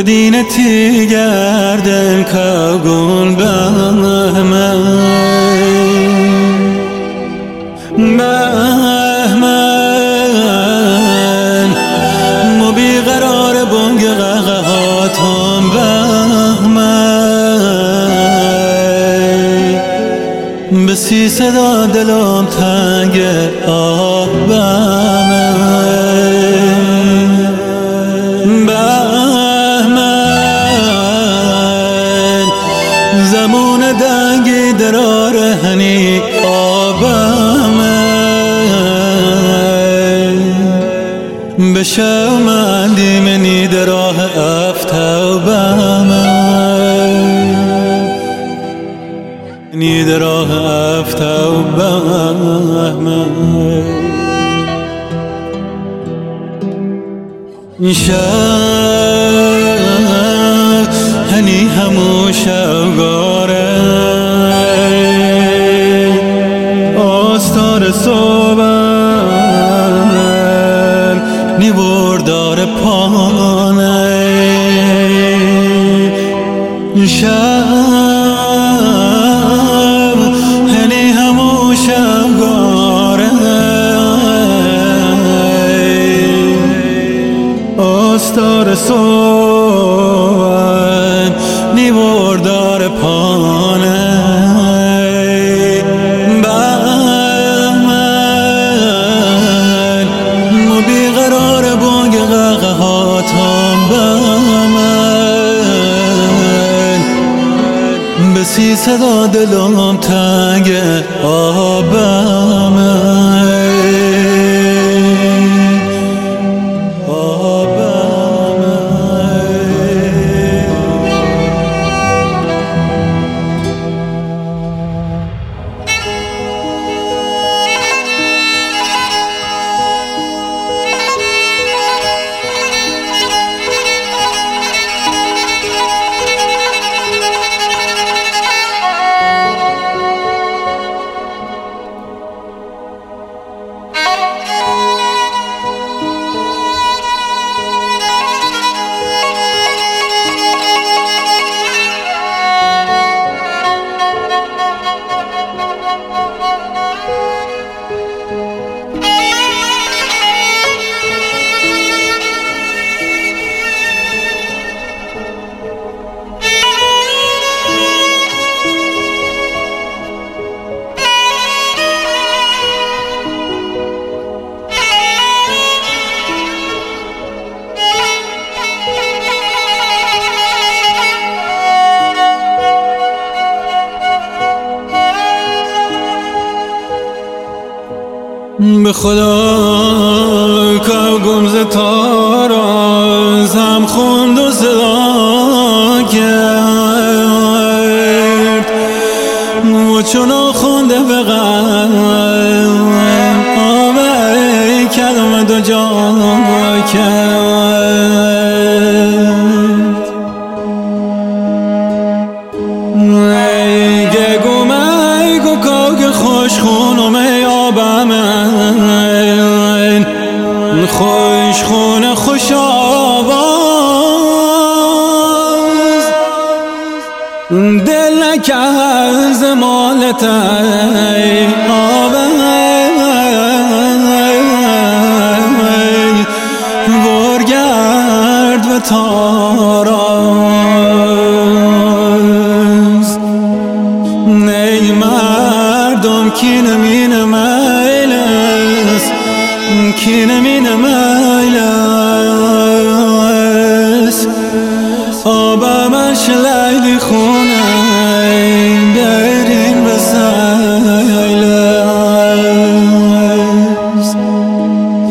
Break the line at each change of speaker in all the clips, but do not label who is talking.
دینتی گردن کاغون بهمن مو بیقرار بانگ قهقهاتم بهمن بسی صدا دلم تنگ آه بهمن زمان دنگی درار هنی آبمن بشو مندی منی دراه افتو بهمن نی دراه افتو بهمن شب هنی همو شوگاره آستار صوبن نی بردار پانه شب هنی همو شوگاره آستار صوبن نی بردار پانه بهمن مو بیقرار بانگ قهقهاتم بهمن بسی صدا دلم تنگ آبمن به خدا که گمز تارا زم خوند و صدا کرد و چون خونده به قلب آبه کلمه دو جا کرد گگو میگو کاگ خوش خونم آبمن خوش خونه خوش آواز دل نکرز مالت آبمن ورگرد و تاراز نی مردم کی نمین میلس کی نمین میلس آبمن شلیلی خونه بریم به سیلس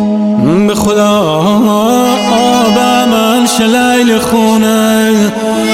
به خدا آبمن شلیلی خونه